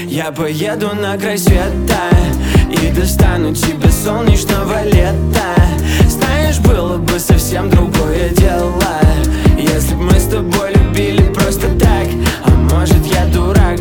Я поеду на край света и достану тебе солнечного лета. Знаешь, было бы совсем другое дело, если б мы с тобой любили просто так. А может, я дурак?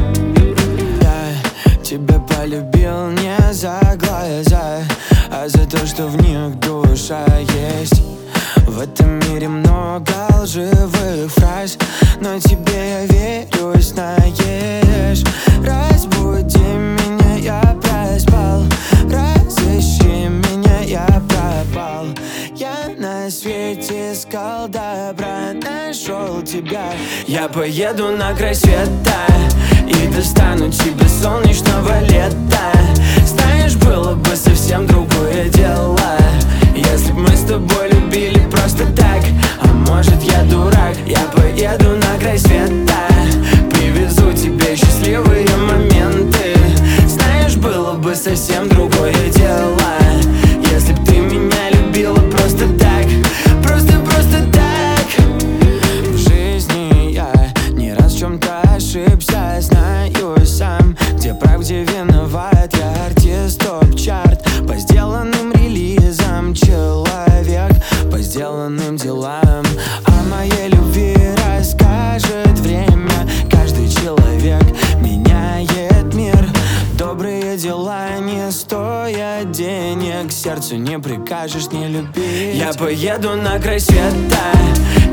Я тебя полюбил не за глаза, а за то, что в них душа есть. В этом мире много лживых фраз, но тебе я верю, знаешь. Разбуди меня, я проспал, разыщи меня, я пропал. Я на свете искал добра, нашел тебя. Я поеду на край света и достану тебе солнечного лета. Знаешь, было бы совсем другое дело, если б мы с тобой любили просто так. А может, я дурак? Я поеду на край света, привезу тебе счастливые моменты. Знаешь, было бы совсем другое дело, если б ты меня любила просто так. Просто так. В жизни я не раз в чем-то ошибся, знаю сам, где прав, где виноват. Я артист топ-чарт по сделанным релизам, человек по сделанным делам. О моей любви расскажет время. Каждый человек меняет мир. Добрые дела не стоят денег, сердцу не прикажешь не любить. Я поеду на край света